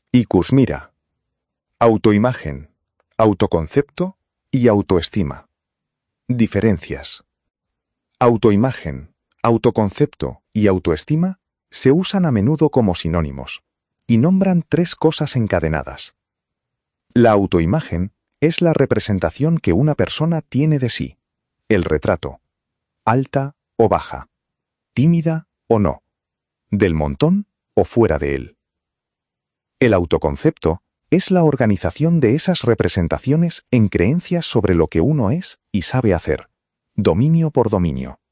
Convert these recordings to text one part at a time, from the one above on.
Ikusmira. Autoimagen, autoconcepto y autoestima. Diferencias. Autoimagen, autoconcepto y autoestima se usan a menudo como sinónimos y nombran tres cosas encadenadas. La autoimagen es la representación que una persona tiene de sí, el retrato, alta o baja, tímida o no, del montón o fuera de él. El autoconcepto es la organización de esas representaciones en creencias sobre lo que uno es y sabe hacer, dominio por dominio.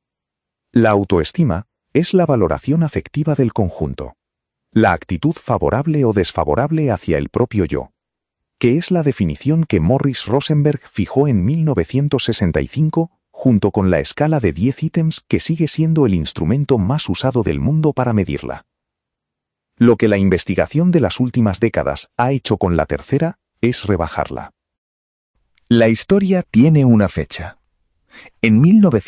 La autoestima es la valoración afectiva del conjunto, la actitud favorable o desfavorable hacia el propio yo, que es la definición que Morris Rosenberg fijó en 1965 junto con la escala de 10 ítems que sigue siendo el instrumento más usado del mundo para medirla. Lo que la investigación de las últimas décadas ha hecho con la tercera es rebajarla. La historia tiene una fecha. En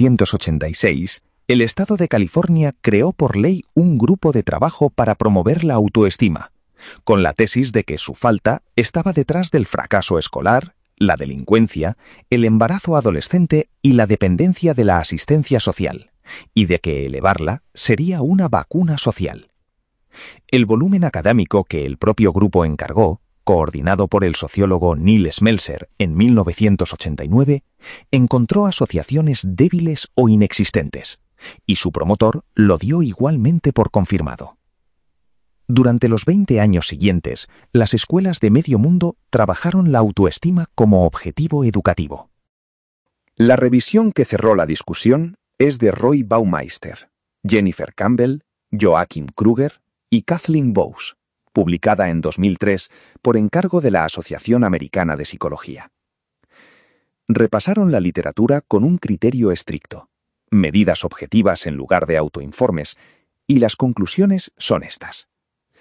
1986, el Estado de California creó por ley un grupo de trabajo para promover la autoestima, con la tesis de que su falta estaba detrás del fracaso escolar, la delincuencia, el embarazo adolescente y la dependencia de la asistencia social, y de que elevarla sería una vacuna social. El volumen académico que el propio grupo encargó, coordinado por el sociólogo Neil Smeltzer en 1989, encontró asociaciones débiles o inexistentes, y su promotor lo dio igualmente por confirmado. Durante los 20 años siguientes, las escuelas de medio mundo trabajaron la autoestima como objetivo educativo. La revisión que cerró la discusión es de Roy Baumeister, Jennifer Campbell, Joachim Kruger y Kathleen Bowes, publicada en 2003 por encargo de la Asociación Americana de Psicología. Repasaron la literatura con un criterio estricto, medidas objetivas en lugar de autoinformes, y las conclusiones son estas.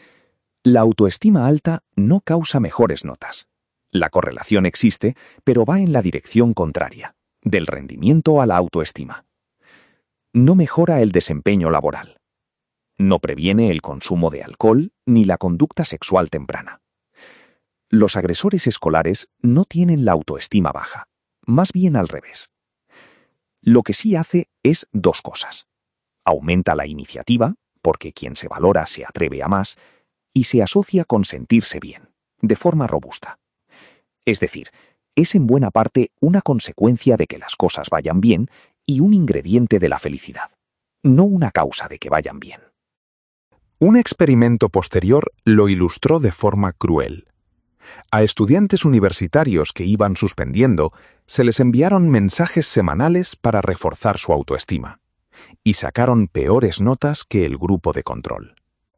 La autoestima alta no causa mejores notas. La correlación existe, pero va en la dirección contraria, del rendimiento a la autoestima. No mejora el desempeño laboral. No previene el consumo de alcohol ni la conducta sexual temprana. Los agresores escolares no tienen la autoestima baja, más bien al revés. Lo que sí hace es dos cosas. Aumenta la iniciativa, porque quien se valora se atreve a más, y se asocia con sentirse bien, de forma robusta. Es decir, es en buena parte una consecuencia de que las cosas vayan bien y un ingrediente de la felicidad, no una causa de que vayan bien. Un experimento posterior lo ilustró de forma cruel. A estudiantes universitarios que iban suspendiendo, se les enviaron mensajes semanales para reforzar su autoestima, y sacaron peores notas que el grupo de control.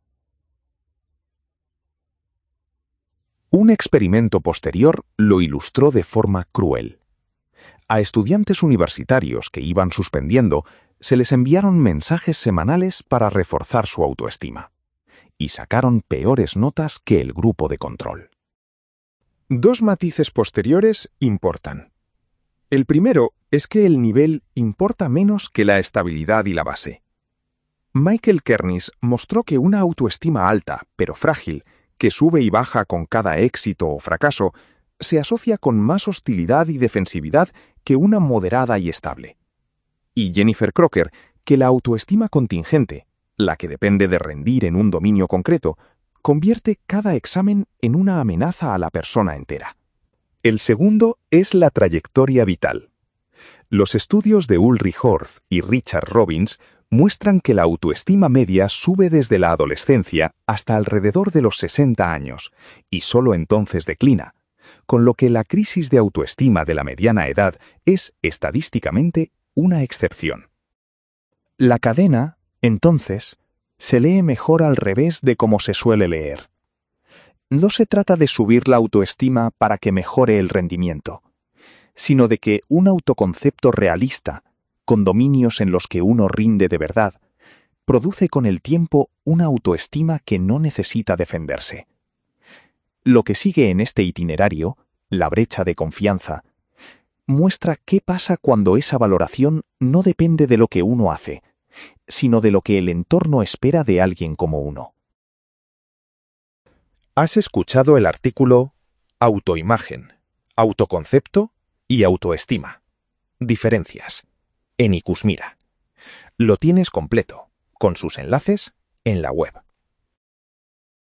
Un experimento posterior lo ilustró de forma cruel. A estudiantes universitarios que iban suspendiendo, se les enviaron mensajes semanales para reforzar su autoestima, y sacaron peores notas que el grupo de control. Dos matices posteriores importan. El primero es que el nivel importa menos que la estabilidad y la base. Michael Kernis mostró que una autoestima alta, pero frágil, que sube y baja con cada éxito o fracaso, se asocia con más hostilidad y defensividad que una moderada y estable. Y Jennifer Crocker, que la autoestima contingente, la que depende de rendir en un dominio concreto, convierte cada examen en una amenaza a la persona entera. El segundo es la trayectoria vital. Los estudios de Ulrich Horth y Richard Robbins muestran que la autoestima media sube desde la adolescencia hasta alrededor de los 60 años, y solo entonces declina, con lo que la crisis de autoestima de la mediana edad es, estadísticamente, una excepción. La cadena, entonces, se lee mejor al revés de como se suele leer. No se trata de subir la autoestima para que mejore el rendimiento, sino de que un autoconcepto realista, con dominios en los que uno rinde de verdad, produce con el tiempo una autoestima que no necesita defenderse. Lo que sigue en este itinerario, la brecha de confianza, muestra qué pasa cuando esa valoración no depende de lo que uno hace, sino de lo que el entorno espera de alguien como uno. Has escuchado el artículo Autoimagen, autoconcepto y autoestima. Diferencias. En Ikusmira. Lo tienes completo, con sus enlaces, en la web.